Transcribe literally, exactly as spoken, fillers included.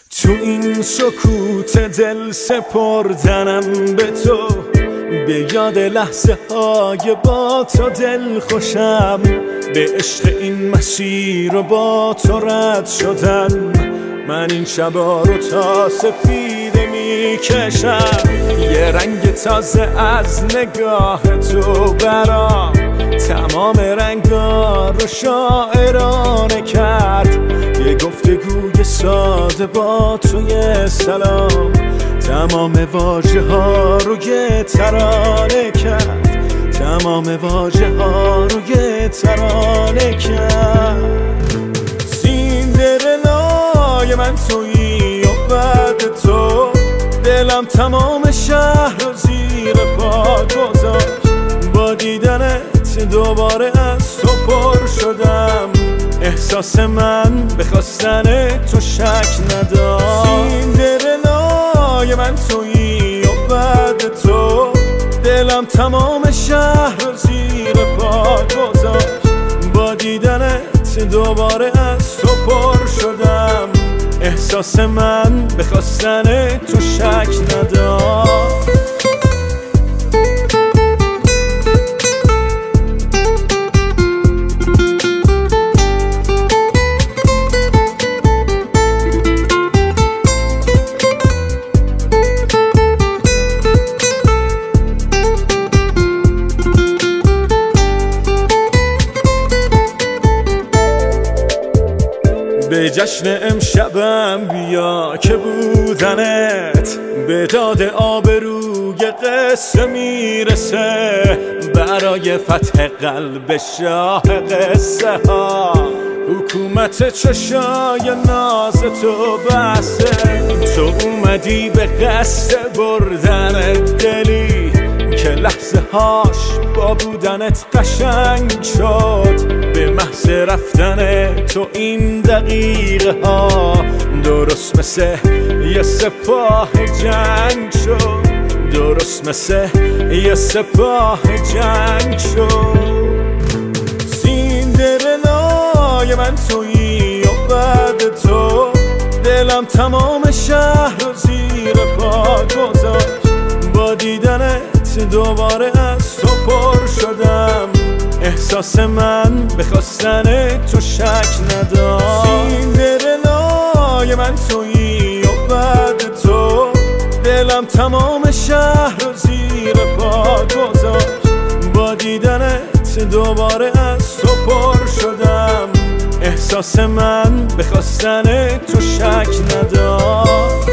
تو این سکوت دل سپردنم به تو، به یاد لحظه های با تو دل خوشم، به عشق این مسیر و با تو رد شدن. من این شبا رو تا سفیده میکشم، یه رنگ تازه از نگاه تو برام تمام رنگا رو شاعرانه کرد. یه گفتگوی ساده با توی سلام تمام واژه ها رو یه ترانه کرد، تمام واژه ها رو یه ترانه کرد. سیندرلای من تویی و بعد تو دلم تمام شهر رو زیر پا گذاشت. با دیدنت دوباره از تو پر شدم، احساس من به خواستن تو شک نداشت. سیندرلای من تویی و بعد تو دلم تمام شهر رو زیر پا گذاشت. با دیدنت دوباره از تو پر شدم، احساس من به خواستن تو شک نداشت. به جشن امشبم بیا که بودنت به داد آبروی قصه میرسه، برای فتح قلب شاه قصه ها حکومت چشای ناز تو بسته. تو اومدی به قصد بردن دلی که لحظه هاش با بودنت قشنگ شد. به محض رفتن تو این دقیقه ها درست مثل یه سپاه جنگ شد، درست مثل یه سپاه جنگ شد. سیندرلای من تویی و بعد تو دلم تمام شهر رو زیر پا گذاشت. با دیدنت دوباره از تو پر شدم، احساس من به خواستن تو شک نداشت. سیندرلای من تویی و بعد تو دلم تمام شهر رو زیر پا گذاشت. با دیدنت دوباره از تو پر شدم، احساس من به خواستن تو شک نداشت.